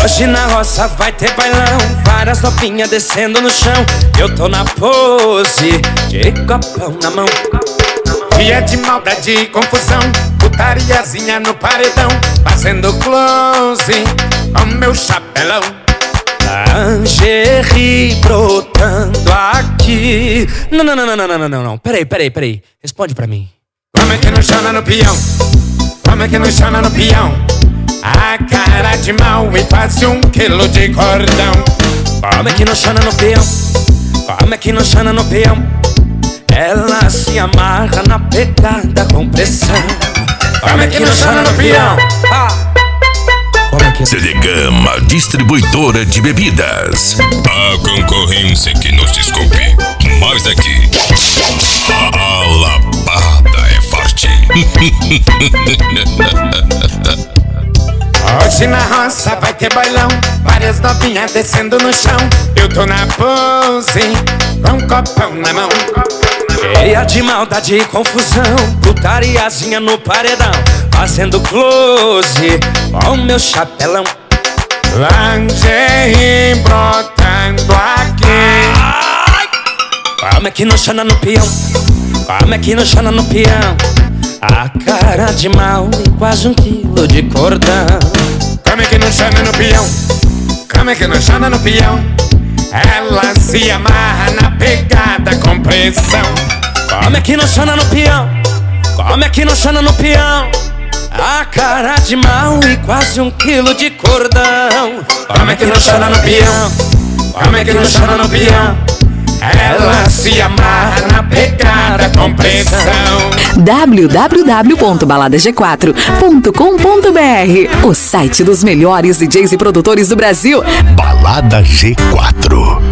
Hoje na roça vai ter bailão, várias novinhas descendo no chão. Eu tô na pose de copão na mão. Dia de maldade e confusão, putariazinha no paredão, fazendo close com meu chapelão. Lingerie brotando aqui. Não. Peraí. Responde pra mim. Como é que não chama no peão? Como é que não chama no peão? A cara de mal e quase 1 quilo de cordão. Como é que não chama no peão? Como é que não chama no peão? Ela se amarra na pegada com pressão. Como é que não chama no peão? Como é que... CD Gama, distribuidora de bebidas. A concorrência que nos desculpe, mas aqui a lapada é forte. Hoje na roça vai ter bailão, várias novinhas descendo no chão. Eu tô na pose com um copão na mão. Cheia de maldade e confusão, putariazinha no paredão, fazendo close com meu chapelão. Lingerie brotando aqui. Como é que não chama no peão? Como é que não chama no peão? A cara de mal e quase 1 quilo de cordão. Como é que não chama no peão? Como é que não chama no peão? Ela se amarra na pegada com pressão. Como é que não chama no peão? Como é que não chama no peão? A cara de mal e quase 1 quilo de cordão. Como é que não chama no peão? Como é que não chama no peão? Ela se amarra na pegada com pressão. www.baladag4.com.br, o site dos melhores DJs e produtores do Brasil. Balada G4.